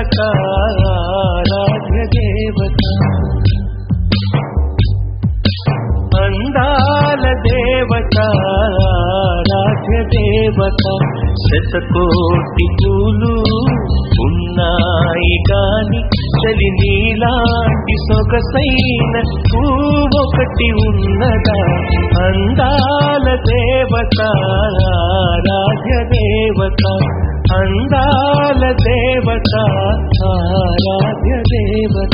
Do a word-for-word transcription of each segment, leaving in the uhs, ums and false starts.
దేవత ఆరాధ్య దేవత అందాల దేవత ఆరాధ్య దేవత శతకోటి పూలు ఉన్నాయి గాని చలి నీలాంటి సొగసైన పువ్వొకటి ఉన్నదా అందాల దేవత ఆరాధ్య దేవత అందాల దేవత ఆరాధ్య దేవత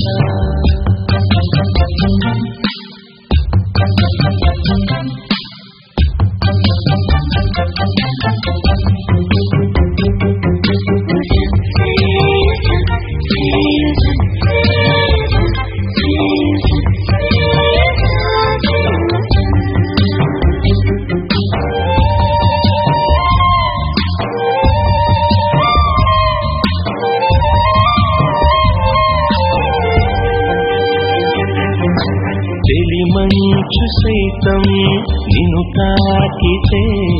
మంచు సైతం నిన్ను తాకితే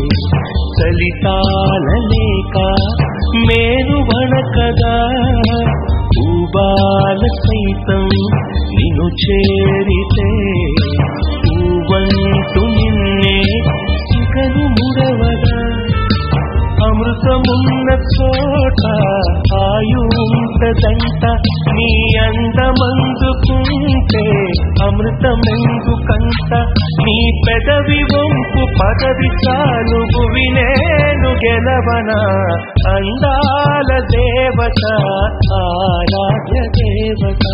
చలితాలలేక మేను వణకదా పూబాల సైతం నిన్ను చేరితే పూవంటు నిన్నే సిగను ముడవదా అమృతమున్న చోట ఆయుంటదంట నీ అందమందుకుంటే అమృతమెందుకంట నీ పెదవి వంపు పదవి చాలు భువినేను గెలవనా అందాల దేవత ఆరాధ్య దేవత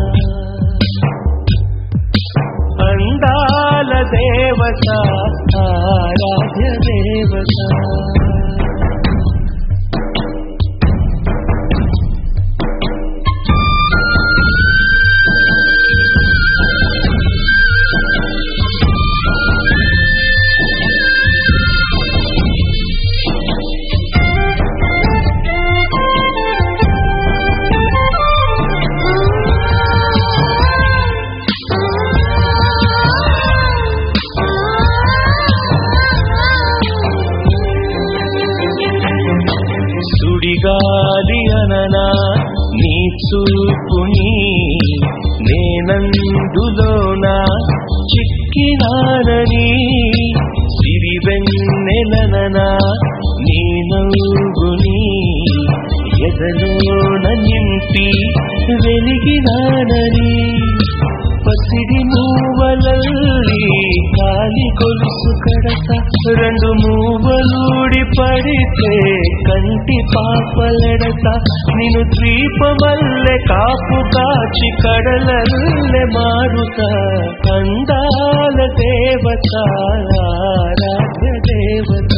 అందాల దేవత ఆరాధ్య దేవత సుడిగాలి అననా నీ చూపుని నేనందులోనా చిక్కినానని సిరివెన్నెలననా నీ నవ్వుని ఎదలోన నింపి వెలిగినానని పసిడి మూవలల్లి కాలి గొలుసు కడత రెండు మూవలూడి పడితే కంటి పాపలెడత నిన్ను ద్వీపమల్లె కాపు కాచి కడలల్లె మారుత అందాల దేవత ఆరాధ్య దేవత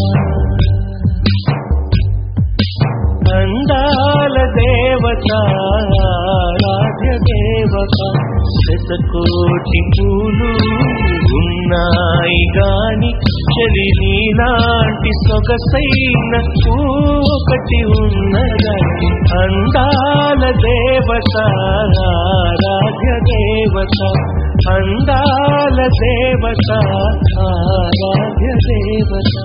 అందాల దేవత ఆరాధ్య దేవత శతకోటి పూలు ఉన్నాయి గాని చలి నీలాంటి సొగసైన ఒకటి ఉన్నదా అందాల దేవత ఆరాధ్య దేవత అందాల దేవత ఆరాధ్య దేవత